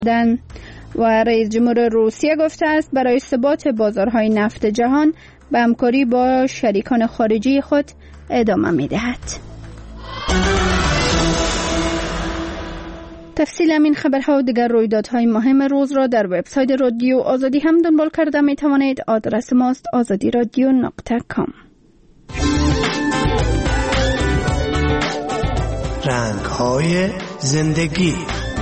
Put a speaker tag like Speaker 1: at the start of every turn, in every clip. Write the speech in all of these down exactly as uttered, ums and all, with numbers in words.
Speaker 1: دن و رئیس جمهور روسیه گفته است برای ثبات بازارهای نفت جهان به همکاری با شریکان خارجی خود ادامه می‌دهد. تفصیل این خبرها و دیگر رویدادهای مهم روز را در وبسایت رادیو آزادی هم دنبال کرده می توانید. آدرس ماست آزادی رادیو نقطه کام.
Speaker 2: رنگ‌های زندگی.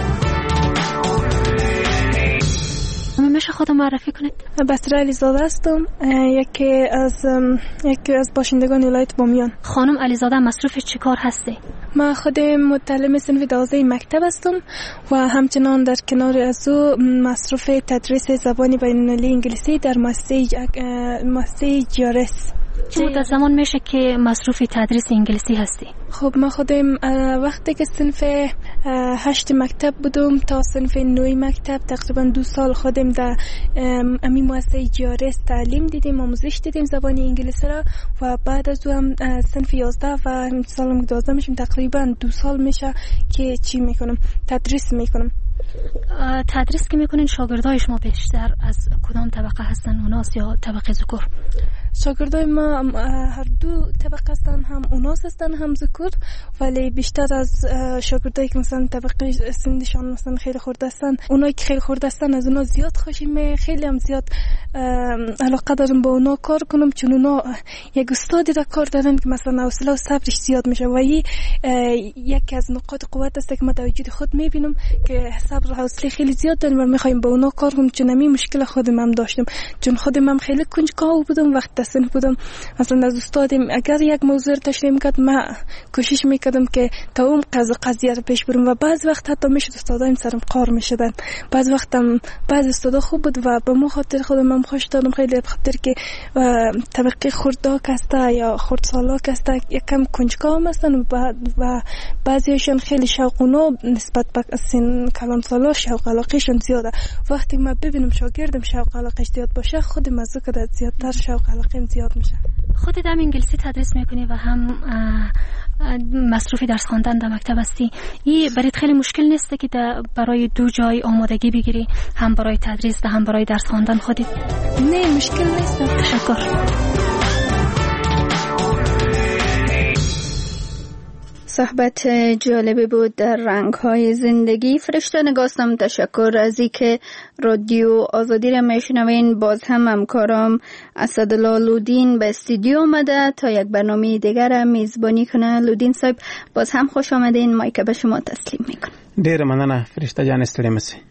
Speaker 3: میشه خودم معرفی کنید؟
Speaker 4: بسره علیزاده هستم، یکی از یکی از باشندگان ولایت بامیان.
Speaker 3: خانم علیزاده مصروف چی کار هستی؟
Speaker 4: من خودم متعلم صنف دوازده مکتب هستم و همچنان در کنار از او مصروف تدریس زبان بین‌المللی انگلیسی در مؤسسه جیارس.
Speaker 3: چه مدت زمان میشه که مصروف تدریس انگلیسی هستی؟
Speaker 4: خب من خودم وقتی که صنف هشت مکتب بودم تا صنف نوی مکتب تقریبا دو سال خودم در امی مؤسسه جیارس تعلیم دیدیم، آموزش دیدیم زبان انگلیسی را و بعد از اون هم صنف یازده و سالم دوازده میشم، تقریبا دو سال میشه که چی میکنم، تدریس میکنم.
Speaker 3: تدریس که میکنین شاگردای شما بیشتر از کدام طبقه هستن، اوناس یا طبقه ذکور؟
Speaker 4: شاگردای ما هر دو طبقه هستن، هم اوناس هستن هم ذکور، ولی بیشتر از شاگردایی که مثلا طبقه سنشان مثلا خیلی خورده هستن، اونایی که خیلی خورده هستن از اونا زیاد خوشیم، خیلی هم زیاد علاقه دارم با اونا کار کنم، چون اونا یک استادی را کار دارن که مثلا حوصله و صبرش زیاد میشه و این یکی از نقاط قوت است که ما در وجود خود میبینم که صبر و حوصله خیلی زیاد داریم و میخوایم با اونا کار کنم، چون همین مشکل خودم هم داشتم، چون خودم هم خیلی کنجکاو بودم وقت درس بودم. مثلا از استادم اگر یک موضوع تشریح میکرد من کوشش میکردم که تا اون قضیه قضیه رو پیش برم و بعض وقت حتی میشد استادایم سرم قار میشدن، بعض وقتم بعض استادا خوب بود و به مو خاطر خودم هم خوش دادم خیلی، بخاطر که طبقه خرداک هسته یا خردسالاک هسته یکم کنجکاو هستن و, و بعضیشون خیلی شوقونا نسبت به سن کلان سالا شوق علاقهشون زیاده. وقتی ما ببینم شاگردم شوق علاقهش زیاد باشه خودم از اون زیادتر شوق علاقه زیاد میشه.
Speaker 3: خودت هم انگلیسی تدریس میکنی و هم مصروفی درس خواندن در مکتب هستی، این برات خیلی مشکل نیسته که برای دو جای آمادگی بگیری، هم برای تدریس و هم برای درس خواندن خودت؟
Speaker 4: نه مشکل نیست.
Speaker 3: تشکر.
Speaker 1: صحبت جالبی بود در رنگ‌های زندگی. فرشته نگاستم، تشکر از اینکه رادیو آزادی را میشنوین. باز هم همکارم اسدالله لودین به استودیو آمده تا یک برنامه دیگر میزبانی کنه. لودین صاحب باز هم خوش آمدین، مایک به شما تسلیم میکنم.
Speaker 5: ډیر مننه فرشته جان، ستړي مشه.